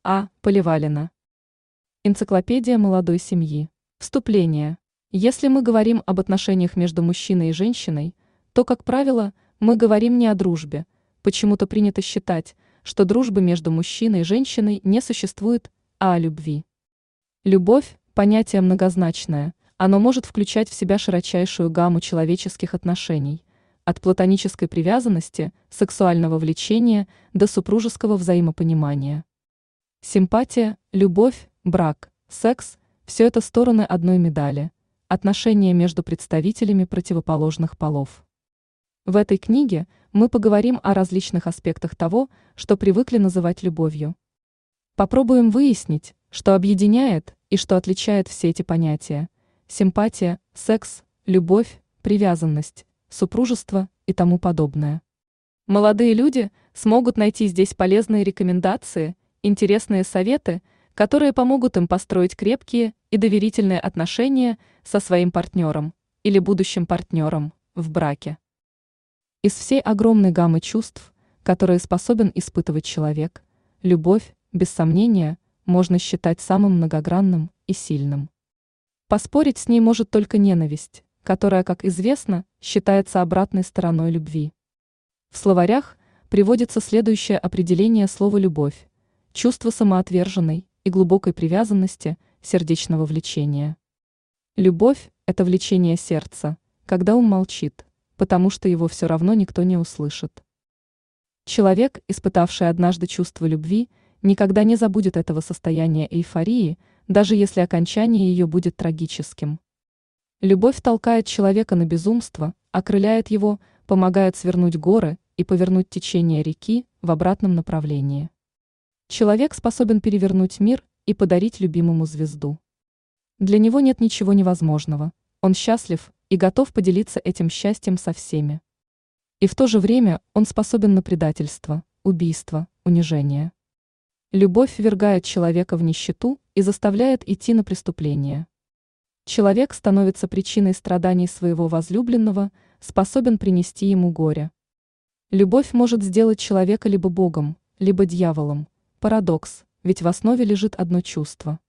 А. Поливалина. Энциклопедия молодой семьи. Вступление. Если мы говорим об отношениях между мужчиной и женщиной, то, как правило, мы говорим не о дружбе. Почему-то принято считать, что дружбы между мужчиной и женщиной не существует, а о любви. Любовь – понятие многозначное, оно может включать в себя широчайшую гамму человеческих отношений, от платонической привязанности, сексуального влечения до супружеского взаимопонимания. Симпатия, любовь, брак, секс – все это стороны одной медали, отношения между представителями противоположных полов. В этой книге мы поговорим о различных аспектах того, что привыкли называть любовью. Попробуем выяснить, что объединяет и что отличает все эти понятия – симпатия, секс, любовь, привязанность, супружество и тому подобное. Молодые люди смогут найти здесь полезные рекомендации, интересные советы, которые помогут им построить крепкие и доверительные отношения со своим партнером или будущим партнером в браке. Из всей огромной гаммы чувств, которые способен испытывать человек, любовь, без сомнения, можно считать самым многогранным и сильным. Поспорить с ней может только ненависть, которая, как известно, считается обратной стороной любви. В словарях приводится следующее определение слова «любовь» – чувство самоотверженной и глубокой привязанности, сердечного влечения. Любовь – это влечение сердца, когда ум молчит, потому что его все равно никто не услышит. Человек, испытавший однажды чувство любви, никогда не забудет этого состояния эйфории, даже если окончание ее будет трагическим. Любовь толкает человека на безумство, окрыляет его, помогает свернуть горы и повернуть течение реки в обратном направлении. Человек способен перевернуть мир и подарить любимому звезду. Для него нет ничего невозможного, он счастлив и готов поделиться этим счастьем со всеми. И в то же время он способен на предательство, убийство, унижение. Любовь ввергает человека в нищету и заставляет идти на преступление. Человек становится причиной страданий своего возлюбленного, способен принести ему горе. Любовь может сделать человека либо богом, либо дьяволом. Парадокс, ведь в основе лежит одно чувство.